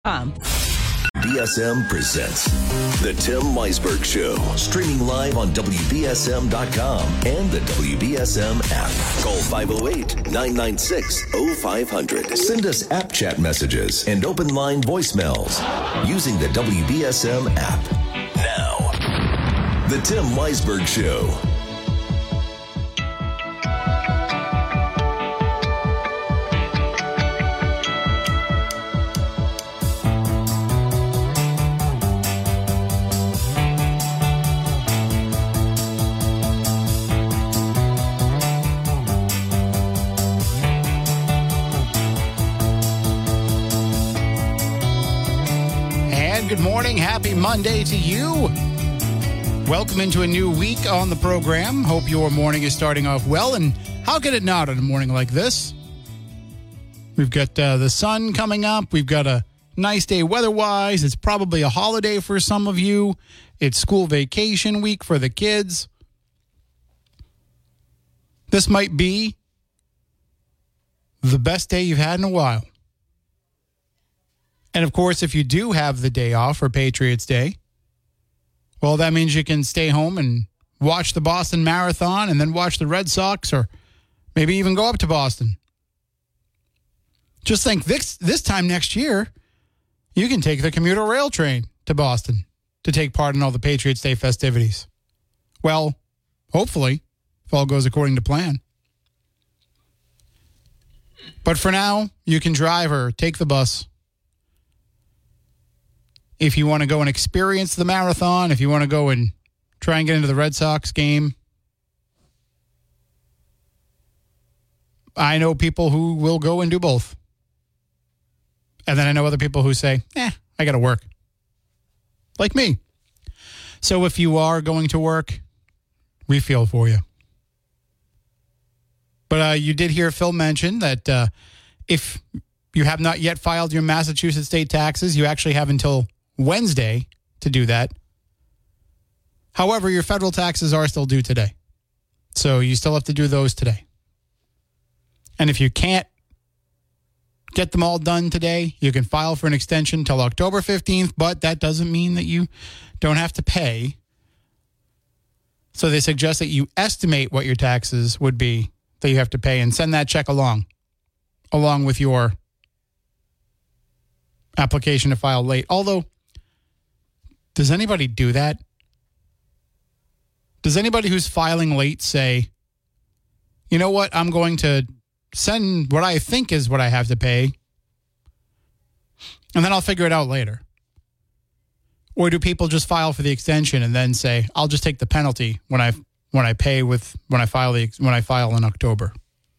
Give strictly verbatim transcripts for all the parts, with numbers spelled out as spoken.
Um. B S M presents The Tim Weisberg Show, streaming live on W B S M dot com and the W B S M app. Call five oh eight, nine nine six, oh five hundred. Send us app chat messages and open line voicemails using the W B S M app. Now, The Tim Weisberg Show. Good morning. Happy Monday to you. Welcome into a new week on the program. Hope your morning is starting off well. And how could it not on a morning like this? We've got uh, the sun coming up. We've got a nice day weather-wise. It's probably a holiday for some of you. It's school vacation week for the kids. This might be the best day you've had in a while. And, of course, if you do have the day off for Patriots Day, well, that means you can stay home and watch the Boston Marathon and then watch the Red Sox or maybe even go up to Boston. Just think this, this time next year, you can take the commuter rail train to Boston to take part in all the Patriots Day festivities. Well, hopefully, if all goes according to plan. But for now, you can drive or take the bus. If you want to go and experience the marathon, if you want to go and try and get into the Red Sox game, I know people who will go and do both. And then I know other people who say, eh, I got to work. Like me. So if you are going to work, we feel for you. But uh, you did hear Phil mention that uh, if you have not yet filed your Massachusetts state taxes, you actually have until Wednesday to do that. However, your federal taxes are still due today. So you still have to do those today. And if you can't get them all done today, you can file for an extension till October fifteenth, but that doesn't mean that you don't have to pay. So they suggest that you estimate what your taxes would be that you have to pay and send that check along, along with your application to file late. Although, does anybody do that? Does anybody who's filing late say, you know what, I'm going to send what I think is what I have to pay, and then I'll figure it out later? Or do people just file for the extension and then say, I'll just take the penalty when I when I pay with when I file the when I file in October?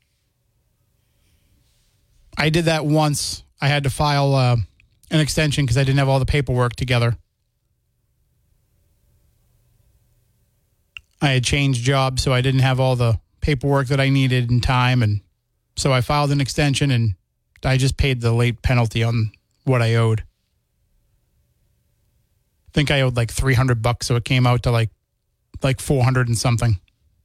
I did that once. I had to file uh, an extension because I didn't have all the paperwork together. I had changed jobs, so I didn't have all the paperwork that I needed in time, and so I filed an extension, and I just paid the late penalty on what I owed. I think I owed like three hundred bucks, so it came out to like like four hundred and something.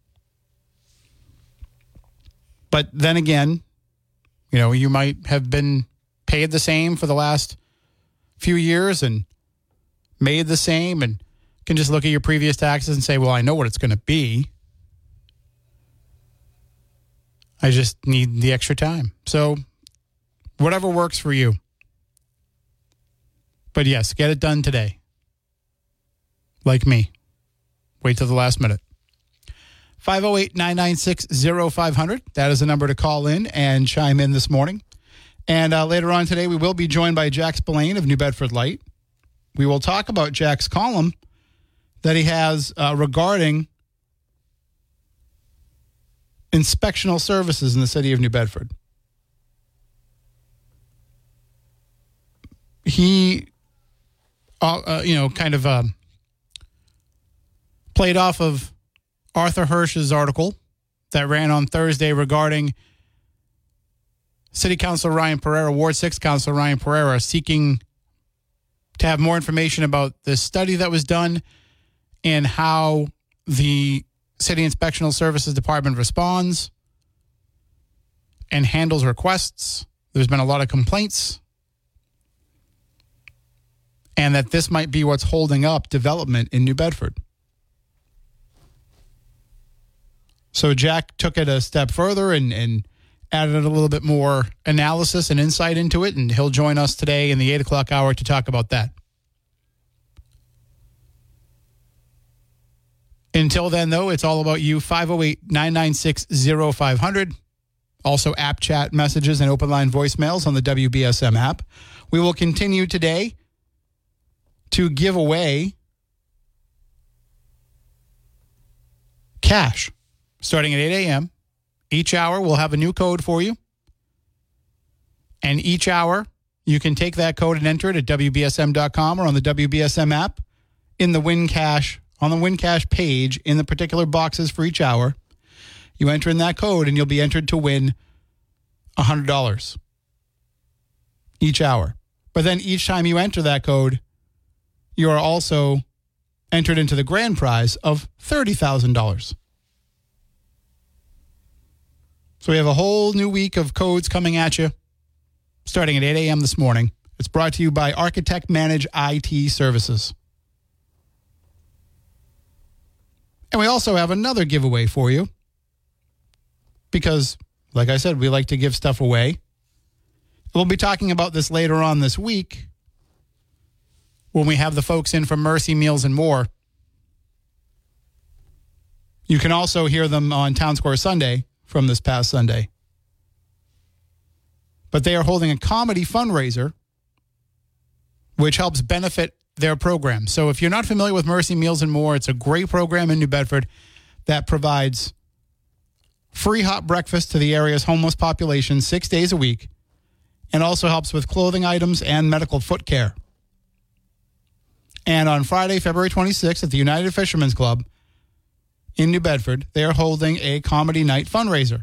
But then again, you know, you might have been paid the same for the last few years and made the same and can just look at your previous taxes and say, well, I know what it's going to be. I just need the extra time. So whatever works for you. But yes, get it done today. Like me. Wait till the last minute. five oh eight, nine nine six, oh five hundred. That is the number to call in and chime in this morning. And uh, later on today, we will be joined by Jack Spillane of New Bedford Light. We will talk about Jack's column that he has uh, regarding inspectional services in the city of New Bedford. He, uh, uh, you know, kind of um, played off of Arthur Hirsch's article that ran on Thursday regarding City Councilor Ryan Pereira, Ward six Councilor Ryan Pereira, seeking to have more information about the study that was done and how the City Inspectional Services Department responds and handles requests. There's been a lot of complaints. and that this might be what's holding up development in New Bedford. So Jack took it a step further and, and added a little bit more analysis and insight into it, and he'll join us today in the eight o'clock hour to talk about that. Until then, though, it's all about you. five oh eight, nine nine six, oh five hundred. Also, app chat messages and open line voicemails on the W B S M app. We will continue today to give away cash starting at eight a.m. Each hour, we'll have a new code for you. And each hour, you can take that code and enter it at W B S M dot com or on the W B S M app in the Win Cash, on the Win Cash page in the particular boxes for each hour. You enter in that code and you'll be entered to win one hundred dollars each hour. But then each time you enter that code, you are also entered into the grand prize of thirty thousand dollars. So we have a whole new week of codes coming at you starting at eight a.m. this morning. It's brought to you by Architect Manage I T Services. And we also have another giveaway for you because, like I said, we like to give stuff away. We'll be talking about this later on this week when we have the folks in from Mercy Meals and More. You can also hear them on Town Square Sunday from this past Sunday. But they are holding a comedy fundraiser which helps benefit their program. So if you're not familiar with Mercy Meals and More, it's a great program in New Bedford that provides free hot breakfast to the area's homeless population six days a week and also helps with clothing items and medical foot care. And on Friday, February twenty-sixth at the United Fishermen's Club in New Bedford, they are holding a comedy night fundraiser.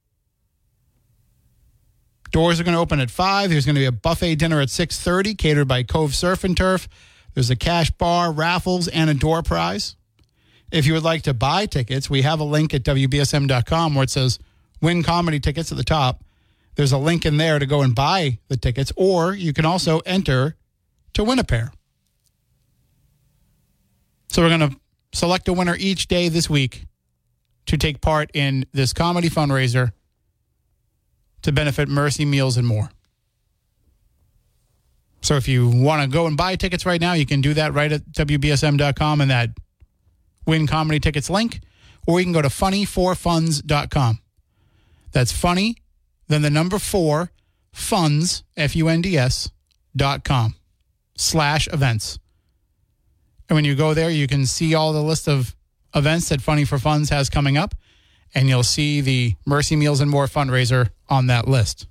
Doors are going to open at five. There's going to be a buffet dinner at six thirty, catered by Cove Surf and Turf. There's a cash bar, raffles, and a door prize. If you would like to buy tickets, we have a link at W B S M dot com where it says Win Comedy Tickets at the top. There's a link in there to go and buy the tickets, or you can also enter to win a pair. So we're going to select a winner each day this week to take part in this comedy fundraiser to benefit Mercy Meals and More. So if you want to go and buy tickets right now, you can do that right at W B S M dot com and that Win Comedy Tickets link, or you can go to funny for funds dot com. That's funny, then the number four, funds, F U N D S, dot com, slash events. And when you go there, you can see all the list of events that Funny for Funds has coming up, and you'll see the Mercy Meals and More fundraiser on that list.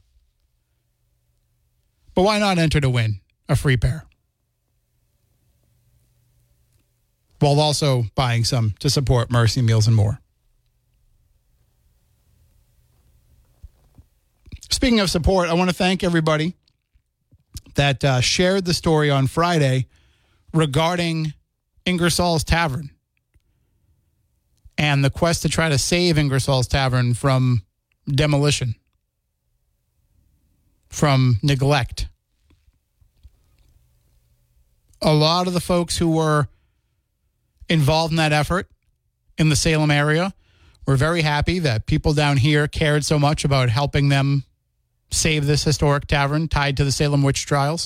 But why not enter to win a free pair, while also buying some to support Mercy Meals and More? Speaking of support, I want to thank everybody that uh, shared the story on Friday regarding Ingersoll's Tavern and the quest to try to save Ingersoll's Tavern from demolition, from neglect. A lot of the folks who were involved in that effort in the Salem area were very happy that people down here cared so much about helping them save this historic tavern tied to the Salem witch trials.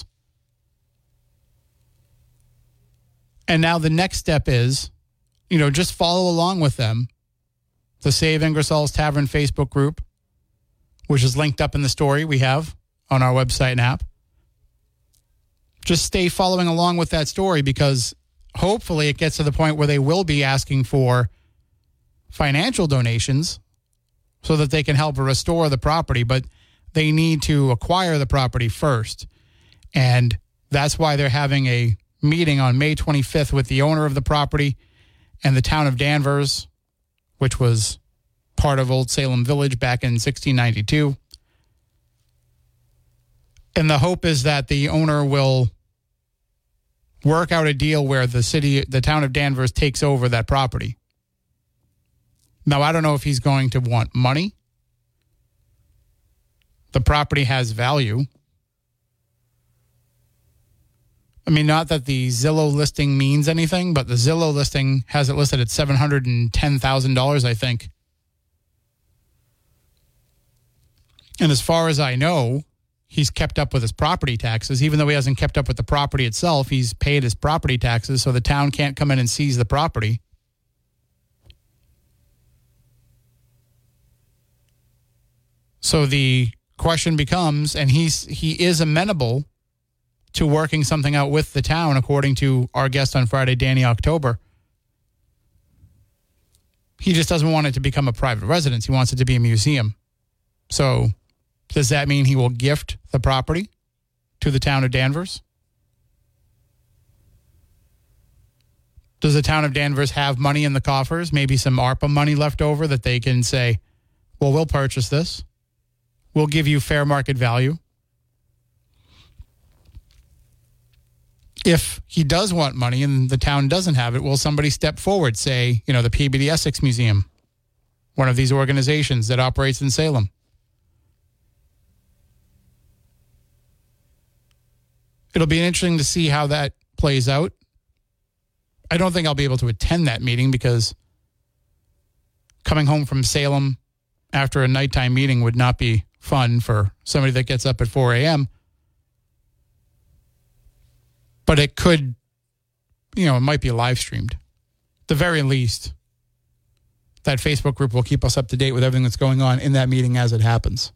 And now the next step is, you know, just follow along with them. The Save Ingersoll's Tavern Facebook group, which is linked up in the story we have on our website and app. Just stay following along with that story, because hopefully it gets to the point where they will be asking for financial donations so that they can help restore the property, but they need to acquire the property first. And that's why they're having a meeting on May twenty-fifth with the owner of the property and the town of Danvers, which was part of Old Salem Village back in sixteen ninety-two. And the hope is that the owner will work out a deal where the city, the town of Danvers, takes over that property. Now, I don't know if he's going to want money. The property has value. I mean, not that the Zillow listing means anything, but the Zillow listing has it listed at seven hundred ten thousand dollars, I think. And as far as I know, he's kept up with his property taxes. Even though he hasn't kept up with the property itself, he's paid his property taxes, so the town can't come in and seize the property. So the question becomes, and he's he is amenable to working something out with the town, according to our guest on Friday, Danny October. He just doesn't want it to become a private residence. He wants it to be a museum. So does that mean he will gift the property to the town of Danvers? Does the town of Danvers have money in the coffers, maybe some ARPA money left over that they can say, well, we'll purchase this. We'll give you fair market value. If he does want money and the town doesn't have it, will somebody step forward, say, you know, the P B D Essex Museum, one of these organizations that operates in Salem? It'll be interesting to see how that plays out. I don't think I'll be able to attend that meeting because coming home from Salem after a nighttime meeting would not be fun for somebody that gets up at four a.m. But it could, you know, it might be live streamed. At the very least, that Facebook group will keep us up to date with everything that's going on in that meeting as it happens.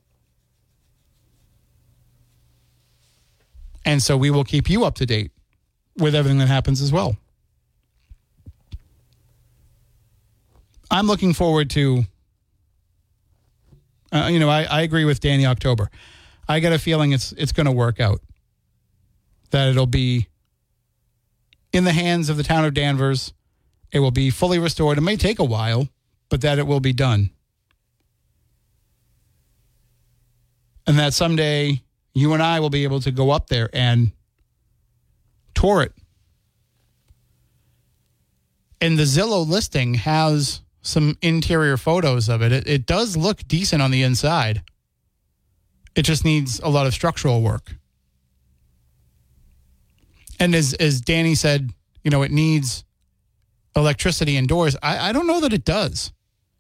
And so we will keep you up to date with everything that happens as well. I'm looking forward to, uh, you know, I, I agree with Danny October. I got a feeling it's it's going to work out. That it'll be in the hands of the town of Danvers. It will be fully restored. It may take a while, but that it will be done. And that someday you and I will be able to go up there and tour it. And the Zillow listing has some interior photos of it. It, it does look decent on the inside. It just needs a lot of structural work. And as as Danny said, you know, it needs electricity indoors. I, I don't know that it does.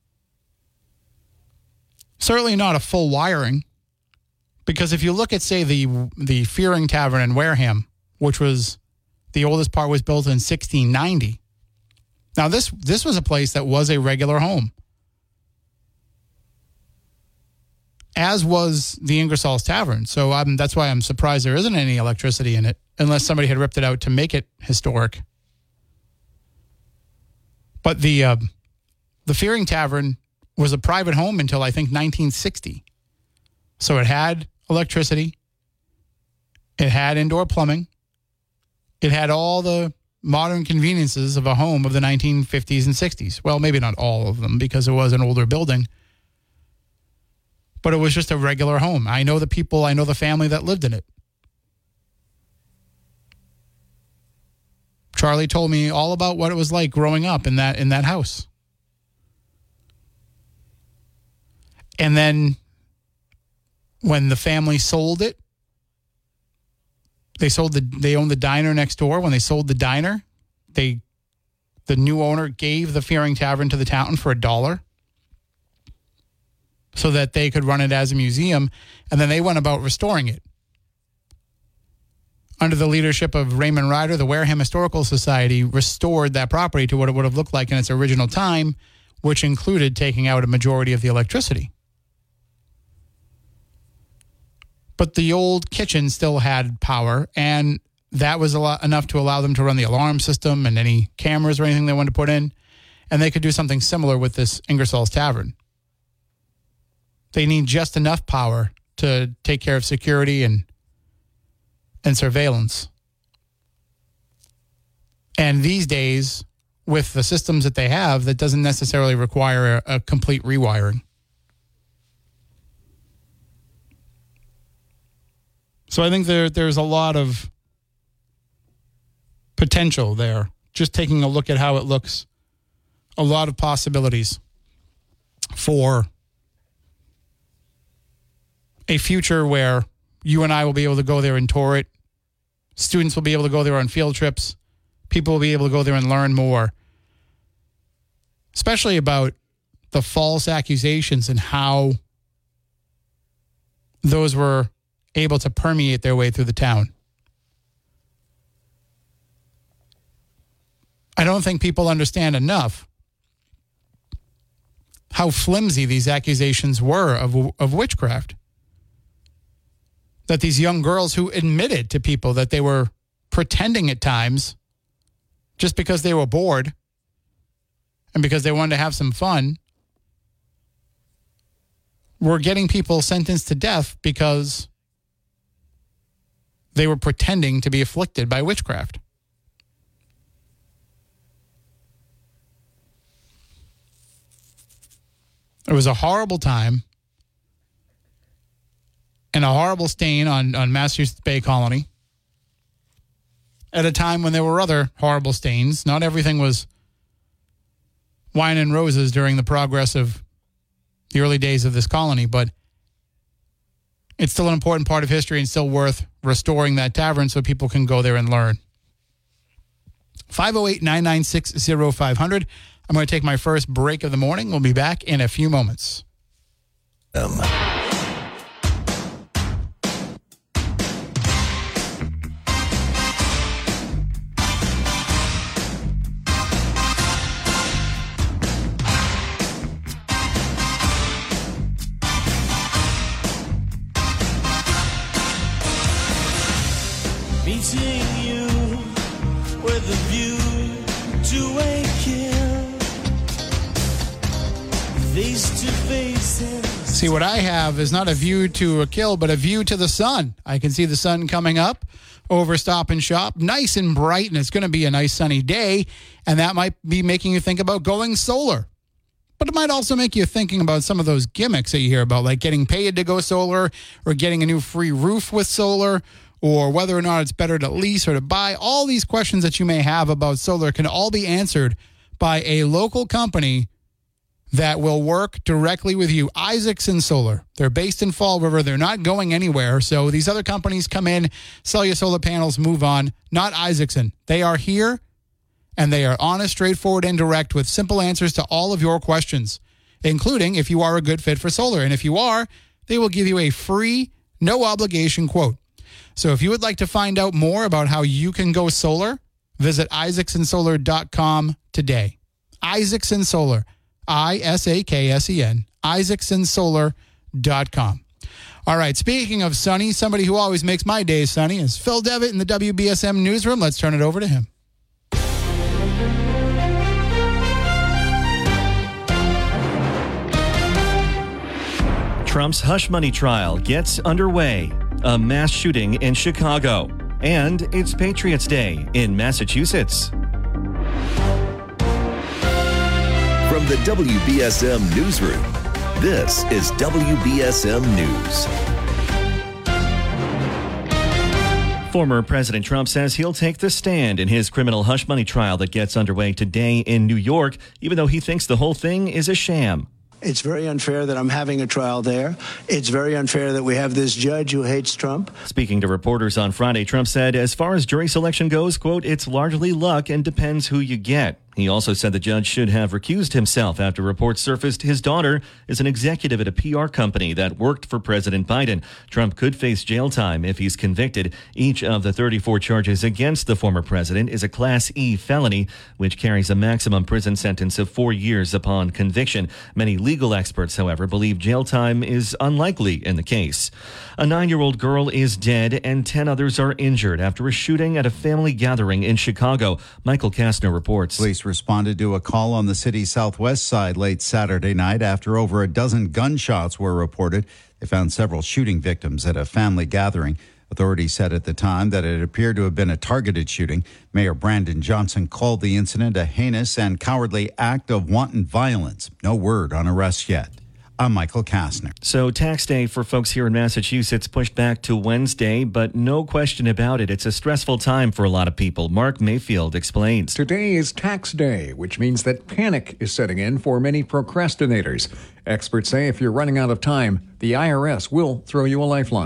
Certainly not a full wiring. Because if you look at, say, the the Fearing Tavern in Wareham, which was, the oldest part was built in sixteen ninety. Now, this this was a place that was a regular home. As was the Ingersoll's Tavern. So I'm, that's why I'm surprised there isn't any electricity in it, unless somebody had ripped it out to make it historic. But the uh, the Fearing Tavern was a private home until, I think, nineteen sixty. So it had electricity. It had indoor plumbing. It had all the modern conveniences of a home of the nineteen fifties and sixties. Well, maybe not all of them because it was an older building. But it was just a regular home. I know the people, I know the family that lived in it. Charlie told me all about what it was like growing up in that in that house. And then when the family sold it, they sold the they owned the diner next door. When they sold the diner, they the new owner gave the Fearing Tavern to the town for a dollar, so that they could run it as a museum, and then they went about restoring it. Under the leadership of Raymond Ryder, the Wareham Historical Society restored that property to what it would have looked like in its original time, which included taking out a majority of the electricity. But the old kitchen still had power, and that was a lot, enough to allow them to run the alarm system and any cameras or anything they wanted to put in, and they could do something similar with this Ingersoll's Tavern. They need just enough power to take care of security and and surveillance. And these days, with the systems that they have, that doesn't necessarily require a, a complete rewiring. So I think there there's a lot of potential there. Just taking a look at how it looks, a lot of possibilities for a future where you and I will be able to go there and tour it Students will be able to go there on field trips. People will be able to go there and learn more, especially about the false accusations and how those were able to permeate their way through the town. I don't think people understand enough how flimsy these accusations were of, of witchcraft. That these young girls who admitted to people that they were pretending at times just because they were bored and because they wanted to have some fun were getting people sentenced to death because they were pretending to be afflicted by witchcraft. It was a horrible time and a horrible stain on, on Massachusetts Bay Colony at a time when there were other horrible stains. Not everything was wine and roses during the progress of the early days of this colony, but it's still an important part of history and still worth restoring that tavern so people can go there and learn. five oh eight, nine nine six, oh five hundred. I'm going to take my first break of the morning. We'll be back in a few moments. Um. Meeting you with a view to a kill. Face to faces. See, what I have is not a view to a kill, but a view to the sun. I can see the sun coming up over Stop and Shop, nice and bright, and it's going to be a nice sunny day, and that might be making you think about going solar. But it might also make you thinking about some of those gimmicks that you hear about, like getting paid to go solar or getting a new free roof with solar, or whether or not it's better to lease or to buy. All these questions that you may have about solar can all be answered by a local company that will work directly with you, Isaacson Solar. They're based in Fall River. They're not going anywhere. So these other companies come in, sell you solar panels, move on. Not Isaacson. They are here, and they are honest, straightforward, and direct with simple answers to all of your questions, including if you are a good fit for solar. And if you are, they will give you a free, no-obligation quote. So if you would like to find out more about how you can go solar, visit isaacson solar dot com today. Isaacson Solar, I S A K S E N, isaacson solar dot com. All right, speaking of sunny, somebody who always makes my days sunny is Phil Devitt in the W B S M newsroom. Let's turn it over to him. Trump's hush money trial gets underway. A mass shooting in Chicago. And it's Patriots Day in Massachusetts. From the W B S M newsroom, this is W B S M News. Former President Trump says he'll take the stand in his criminal hush money trial that gets underway today in New York, even though he thinks the whole thing is a sham. It's very unfair that I'm having a trial there. It's very unfair that we have this judge who hates Trump. Speaking to reporters on Friday, Trump said, as far as jury selection goes, quote, it's largely luck and depends who you get. He also said the judge should have recused himself after reports surfaced his daughter is an executive at a P R company that worked for President Biden. Trump could face jail time if he's convicted. Each of the thirty-four charges against the former president is a Class E felony, which carries a maximum prison sentence of four years upon conviction. Many legal experts, however, believe jail time is unlikely in the case. A nine-year-old girl is dead and ten others are injured after a shooting at a family gathering in Chicago. Michael Kastner reports. Police responded to a call on the city's southwest side late Saturday night after over a dozen gunshots were reported. They found several shooting victims at a family gathering. Authorities said at the time that it appeared to have been a targeted shooting. Mayor Brandon Johnson called the incident a heinous and cowardly act of wanton violence. No word on arrests yet. I'm Michael Kastner. So tax day for folks here in Massachusetts pushed back to Wednesday, but no question about it, it's a stressful time for a lot of people. Mark Mayfield explains. Today is tax day, which means that panic is setting in for many procrastinators. Experts say if you're running out of time, the I R S will throw you a lifeline.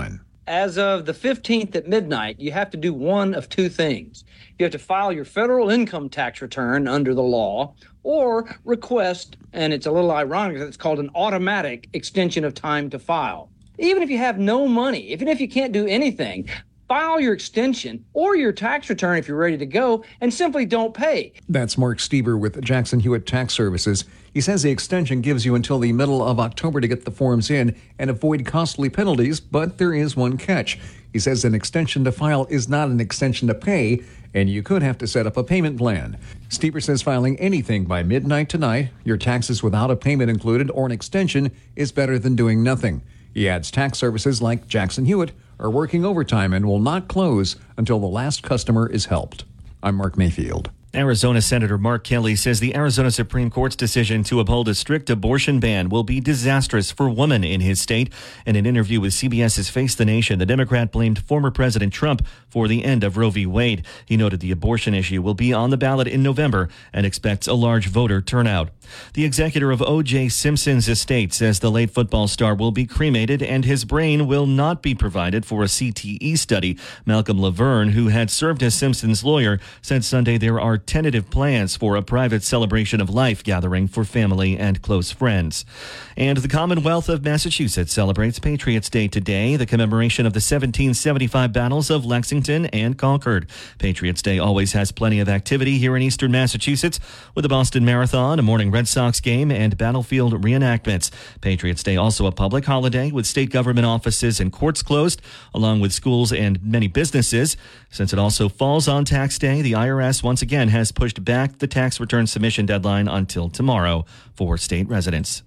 As of the fifteenth at midnight, you have to do one of two things. You have to file your federal income tax return under the law or request, and it's a little ironic, it's called an automatic extension of time to file. Even if you have no money, even if you can't do anything, file your extension or your tax return if you're ready to go and simply don't pay. That's Mark Stieber with Jackson Hewitt Tax Services. He says the extension gives you until the middle of October to get the forms in and avoid costly penalties, but there is one catch. He says an extension to file is not an extension to pay, and you could have to set up a payment plan. Stieber says filing anything by midnight tonight, your taxes without a payment included or an extension, is better than doing nothing. He adds tax services like Jackson Hewitt are working overtime and will not close until the last customer is helped. I'm Mark Mayfield. Arizona Senator Mark Kelly says the Arizona Supreme Court's decision to uphold a strict abortion ban will be disastrous for women in his state. In an interview with CBS's Face the Nation, the Democrat blamed former President Trump for the end of Roe v. Wade. He noted the abortion issue will be on the ballot in November and expects a large voter turnout. The executor of O J. Simpson's estate says the late football star will be cremated and his brain will not be provided for a C T E study. Malcolm Laverne, who had served as Simpson's lawyer, said Sunday there are tentative plans for a private celebration of life gathering for family and close friends. And the Commonwealth of Massachusetts celebrates Patriots Day today, the commemoration of the seventeen seventy-five battles of Lexington and Concord. Patriots Day always has plenty of activity here in eastern Massachusetts with the Boston Marathon, a morning Red Sox game, and battlefield reenactments. Patriots Day also a public holiday with state government offices and courts closed, along with schools and many businesses. Since it also falls on tax day, the I R S once again has pushed back the tax return submission deadline until tomorrow for state residents.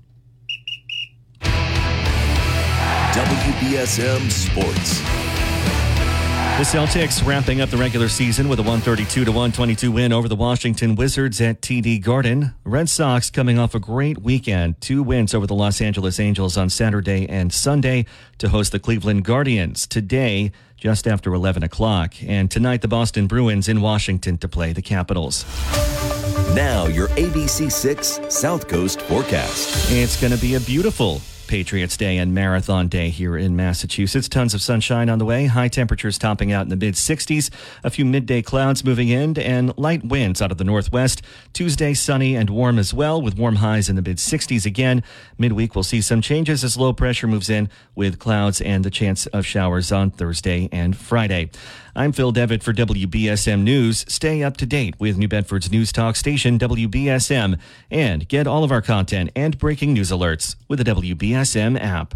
W B S M Sports. The Celtics wrapping up the regular season with a one thirty-two to one twenty-two win over the Washington Wizards at T D Garden. Red Sox coming off a great weekend. Two wins over the Los Angeles Angels on Saturday and Sunday to host the Cleveland Guardians today just after eleven o'clock. And tonight the Boston Bruins in Washington to play the Capitals. Now your A B C six South Coast forecast. It's going to be a beautiful Patriots Day and Marathon Day here in Massachusetts. Tons of sunshine on the way. High temperatures topping out in the mid sixties. A few midday clouds moving in and light winds out of the northwest. Tuesday sunny and warm as well with warm highs in the mid sixties again. Midweek we'll see some changes as low pressure moves in with clouds and the chance of showers on Thursday and Friday. I'm Phil Devitt for W B S M News. Stay up to date with New Bedford's news talk station W B S M and get all of our content and breaking news alerts with the W B S M app.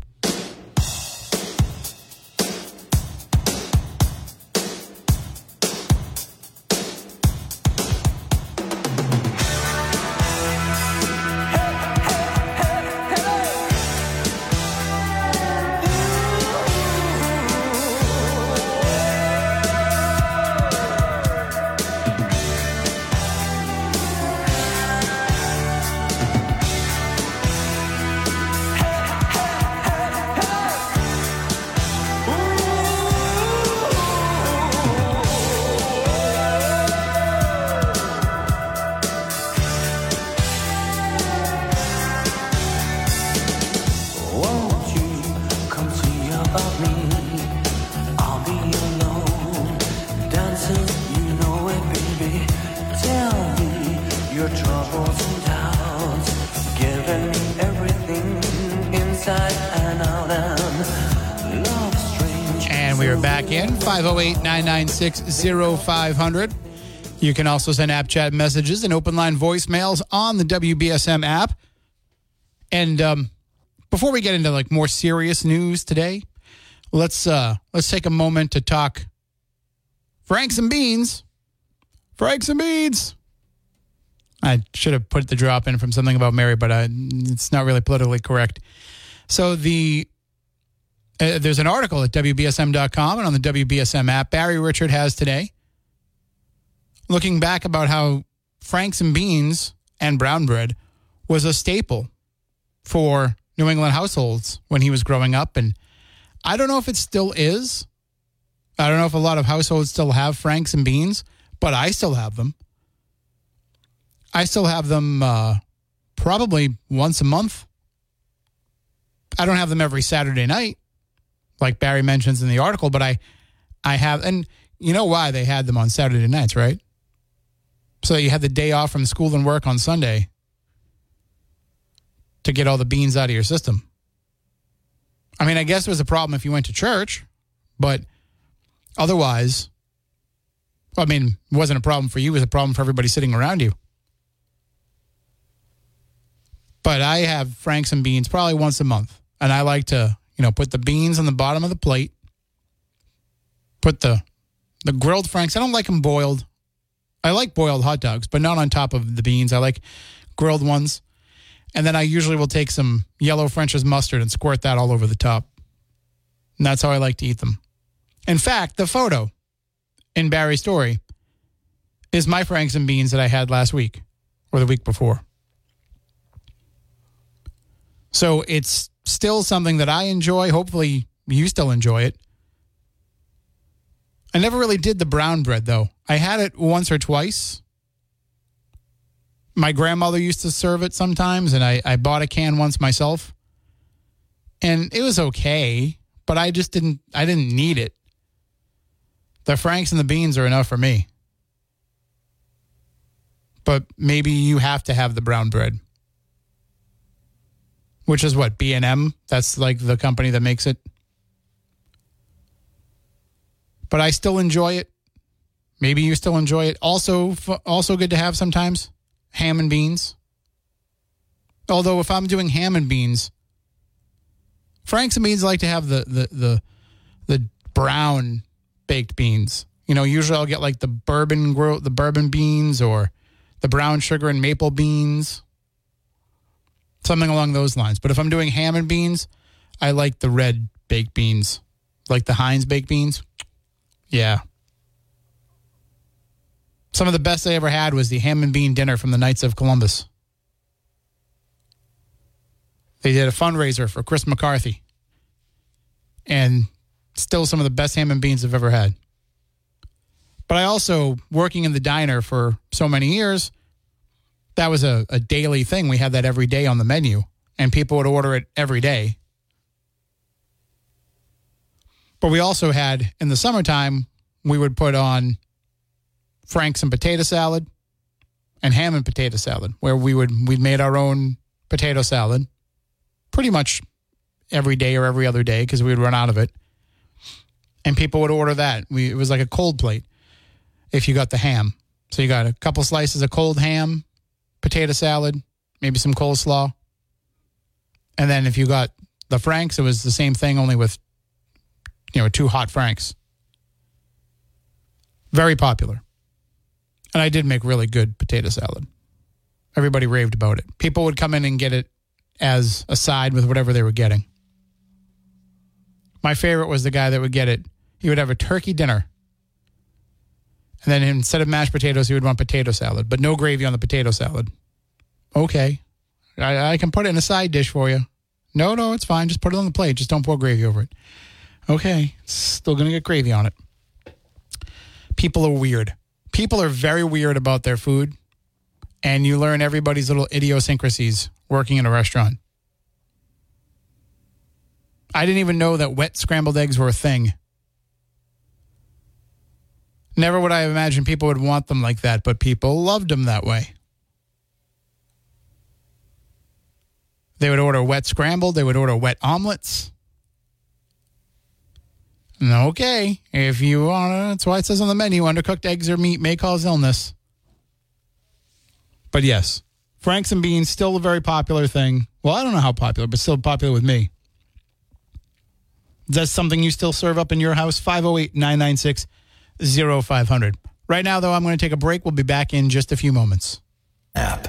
five oh eight, nine nine six, oh five hundred. You can also send app chat messages and open line voicemails on the W B S M app. And um, before we get into like more serious news today, let's uh, let's take a moment to talk Franks and Beans. Franks and Beans. I should have put the drop in from something about Mary, but I, it's not really politically correct. So the Uh, there's an article at W B S M dot com and on the W B S M app Barry Richard has today looking back about how Franks and Beans and brown bread was a staple for New England households when he was growing up. And I don't know if it still is. I don't know if a lot of households still have Franks and Beans, but I still have them. I still have them uh, probably once a month. I don't have them every Saturday night. like Barry mentions in the article, but I, I have, and you know why they had them on Saturday nights, right? So you had the day off from school and work on Sunday to get all the beans out of your system. I mean, I guess it was a problem if you went to church, but otherwise, I mean, it wasn't a problem for you. It was a problem for everybody sitting around you. But I have Franks and beans probably once a month. And I like to, you know, put the beans on the bottom of the plate. Put the the grilled Franks. I don't like them boiled. I like boiled hot dogs, but not on top of the beans. I like grilled ones. And then I usually will take some yellow French's mustard and squirt that all over the top. And that's how I like to eat them. In fact, the photo in Barry's story is my Franks and beans that I had last week or the week before. So it's still something that I enjoy. Hopefully you still enjoy it. I never really did the brown bread, though. I had it once or twice. My grandmother used to serve it sometimes, and I, I bought a can once myself. And it was okay, but I just didn't, I didn't need it. The Franks and the beans are enough for me. But maybe you have to have the brown bread. Which is what, B and M? That's like the company that makes it. But I still enjoy it. Maybe you still enjoy it. Also, also good to have sometimes. Ham and beans. Although if I'm doing ham and beans, Franks and beans I like to have the the the, the brown baked beans. You know, usually I'll get like the bourbon gro- the bourbon beans or the brown sugar and maple beans. Something along those lines. But if I'm doing ham and beans, I like the red baked beans. Like the Heinz baked beans. Yeah. Some of the best I ever had was the ham and bean dinner from the Knights of Columbus. They did a fundraiser for Chris McCarthy. And still some of the best ham and beans I've ever had. But I also, working in the diner for so many years, that was a, a daily thing. We had that every day on the menu. And people would order it every day. But we also had, in the summertime, we would put on Franks and potato salad and ham and potato salad, where we would, we'd made our own potato salad pretty much every day or every other day because we would run out of it. And people would order that. We, it was like a cold plate if you got the ham. So you got a couple slices of cold ham, potato salad, maybe some coleslaw. And then if you got the Franks, it was the same thing, only with, you know, two hot Franks. Very popular. And I did make really good potato salad. Everybody raved about it. People would come in and get it as a side with whatever they were getting. My favorite was the guy that would get it. He would have a turkey dinner. And then instead of mashed potatoes, he would want potato salad, but no gravy on the potato salad. Okay. I, I can put it in a side dish for you. No, no, it's fine. Just put it on the plate. Just don't pour gravy over it. Okay. Still going to get gravy on it. People are weird. People are very weird about their food, and you learn everybody's little idiosyncrasies working in a restaurant. I didn't even know that wet scrambled eggs were a thing. Never would I have imagined people would want them like that, but people loved them that way. They would order wet scrambled. They would order wet omelets. Okay, if you want to, that's why it says on the menu, undercooked eggs or meat may cause illness. But yes, Franks and beans, still a very popular thing. Well, I don't know how popular, but still popular with me. Is that something you still serve up in your house? five oh eight, nine nine six, oh five hundred. Right now, though, I'm going to take a break. We'll be back in just a few moments. App.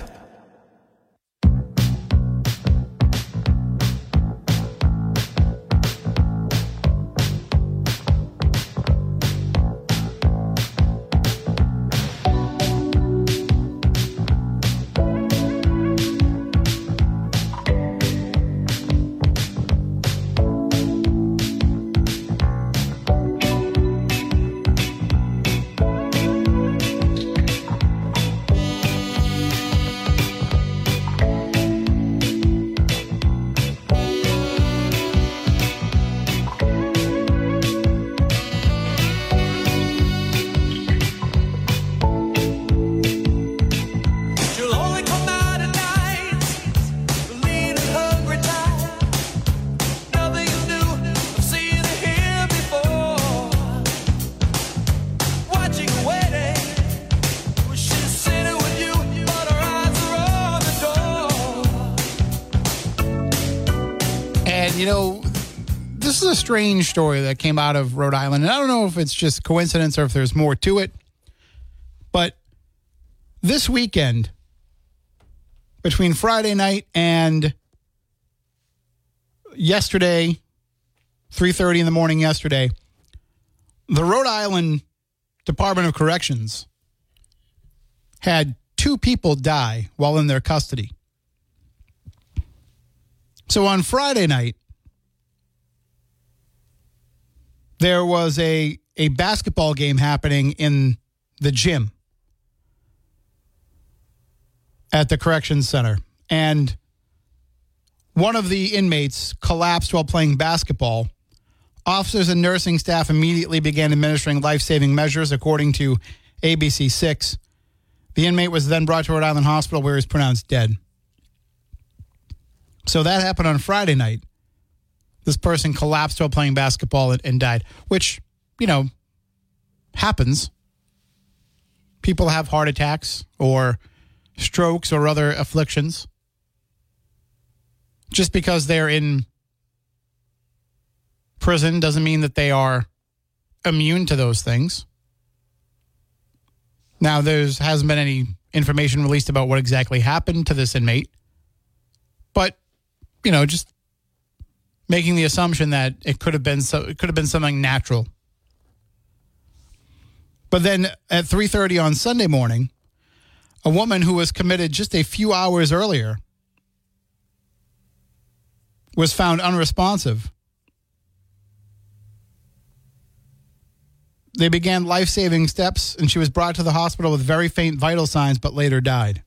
And, you know, this is a strange story that came out of Rhode Island. And I don't know if it's just coincidence or if there's more to it. But this weekend, between Friday night and yesterday, three thirty in the morning yesterday, the Rhode Island Department of Corrections had two people die while in their custody. So on Friday night, there was a, a basketball game happening in the gym at the Corrections Center. And one of the inmates collapsed while playing basketball. Officers and nursing staff immediately began administering life-saving measures, according to A B C six. The inmate was then brought to Rhode Island Hospital, where he was pronounced dead. So that happened on Friday night. This person collapsed while playing basketball and, and died, which, you know, happens. People have heart attacks or strokes or other afflictions. Just because they're in prison doesn't mean that they are immune to those things. Now, there hasn't been any information released about what exactly happened to this inmate. But, you know, just making the assumption that it could have been so, it could have been something natural. But then at three thirty on Sunday morning, a woman who was committed just a few hours earlier was found unresponsive. They began life-saving steps, and she was brought to the hospital with very faint vital signs, but later died.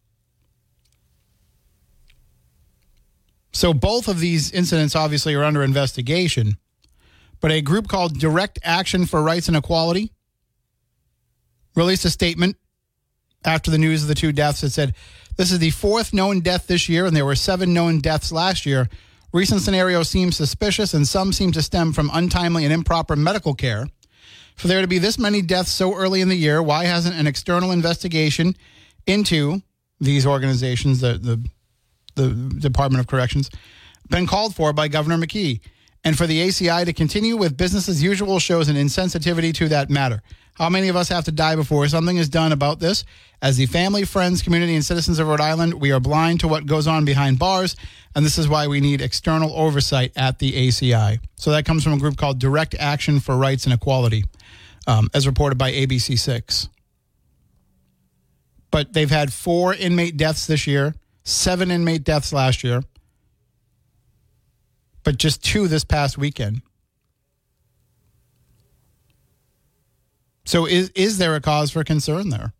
So both of these incidents obviously are under investigation, but a group called Direct Action for Rights and Equality released a statement after the news of the two deaths. It said, "This is the fourth known death this year, and there were seven known deaths last year. Recent scenarios seem suspicious, and some seem to stem from untimely and improper medical care. For there to be this many deaths so early in the year, why hasn't an external investigation into these organizations, the, the, the Department of Corrections, been called for by Governor McKee? And for the A C I to continue with business as usual shows an insensitivity to that matter. How many of us have to die before something is done about this? As the family, friends, community, and citizens of Rhode Island, we are blind to what goes on behind bars, and this is why we need external oversight at the A C I." So that comes from a group called Direct Action for Rights and Equality, um, as reported by A B C six. But they've had four inmate deaths this year, seven inmate deaths last year, but just two this past weekend. So is is there a cause for concern there?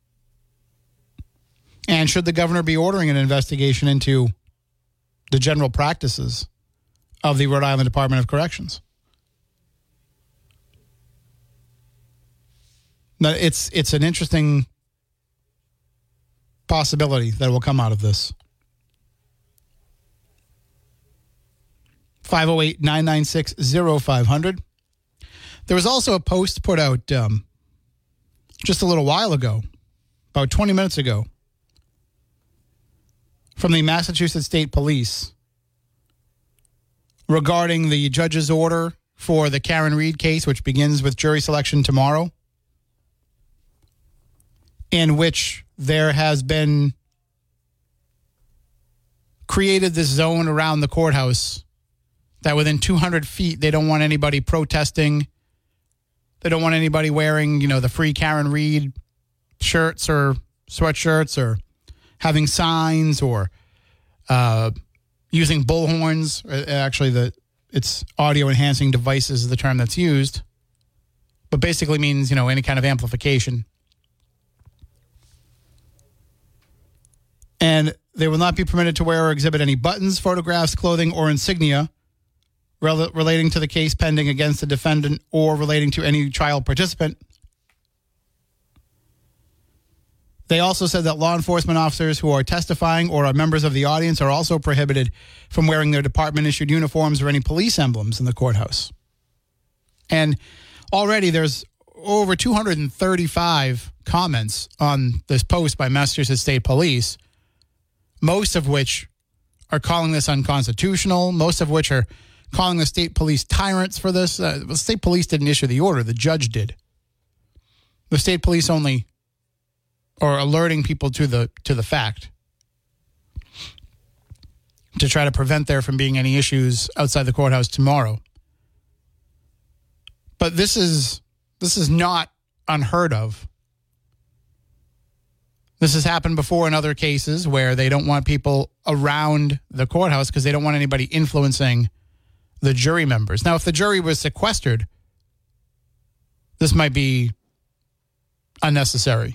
And should the governor be ordering an investigation into the general practices of the Rhode Island Department of Corrections? Now, it's it's an interesting possibility that will come out of this. five oh eight, nine nine six, oh five hundred. There was also a post put out um, just a little while ago, about twenty minutes ago, from the Massachusetts State Police regarding the judge's order for the Karen Read case, which begins with jury selection tomorrow, in which there has been created this zone around the courthouse that within two hundred feet, they don't want anybody protesting. They don't want anybody wearing, you know, the free Karen Read shirts or sweatshirts or having signs or uh, using bullhorns. Actually, the it's audio enhancing devices is the term that's used, but basically means, you know, any kind of amplification. And they will not be permitted to wear or exhibit any buttons, photographs, clothing, or insignia rel- relating to the case pending against the defendant or relating to any trial participant. They also said that law enforcement officers who are testifying or are members of the audience are also prohibited from wearing their department-issued uniforms or any police emblems in the courthouse. And already there's over two hundred thirty-five comments on this post by Massachusetts State Police, most of which are calling this unconstitutional, most of which are calling the state police tyrants for this. Uh, the state police didn't issue the order. The judge did. The state police only are alerting people to the to the fact to try to prevent there from being any issues outside the courthouse tomorrow. But this is this is not unheard of. This has happened before in other cases where they don't want people around the courthouse because they don't want anybody influencing the jury members. Now, if the jury was sequestered, this might be unnecessary.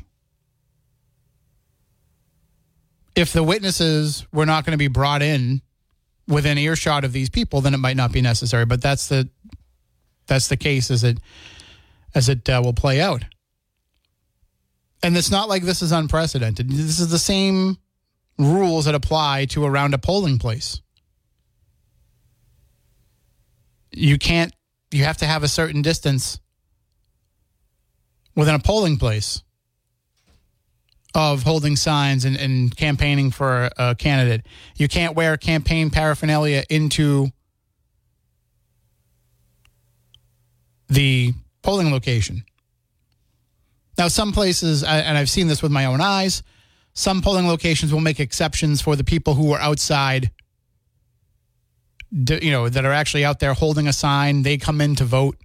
If the witnesses were not going to be brought in within earshot of these people, then it might not be necessary. But that's the that's the case as it as it uh, will play out. And it's not like this is unprecedented. This is the same rules that apply to around a polling place. You can't, you have to have a certain distance within a polling place of holding signs and, and campaigning for a, a candidate. You can't wear campaign paraphernalia into the polling location. Now, some places, and I've seen this with my own eyes, some polling locations will make exceptions for the people who are outside, you know, that are actually out there holding a sign. They come in to vote.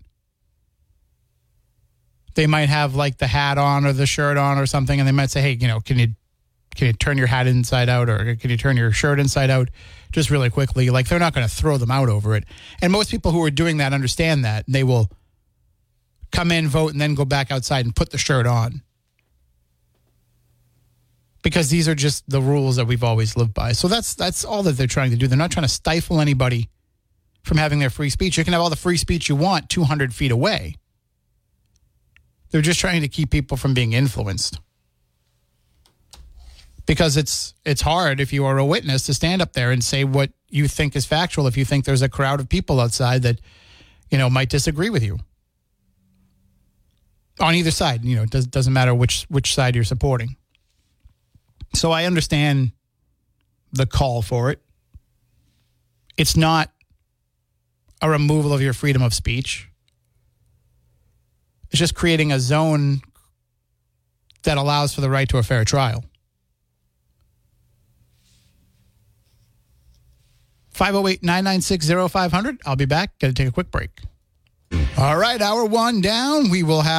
They might have like the hat on or the shirt on or something, and they might say, hey, you know, can you can you turn your hat inside out or can you turn your shirt inside out just really quickly? Like, they're not going to throw them out over it. And most people who are doing that understand that. They will come in, vote, and then go back outside and put the shirt on. Because these are just the rules that we've always lived by. So that's that's all that they're trying to do. They're not trying to stifle anybody from having their free speech. You can have all the free speech you want two hundred feet away. They're just trying to keep people from being influenced. Because it's it's hard if you are a witness to stand up there and say what you think is factual if you think there's a crowd of people outside that, you know, might disagree with you. On either side, you know, it does, doesn't matter which which side you're supporting. So I understand the call for it. It's not a removal of your freedom of speech. It's just creating a zone that allows for the right to a fair trial. five oh eight, nine nine six, oh five hundred. I'll be back. Got to take a quick break. All right, hour one down. We will have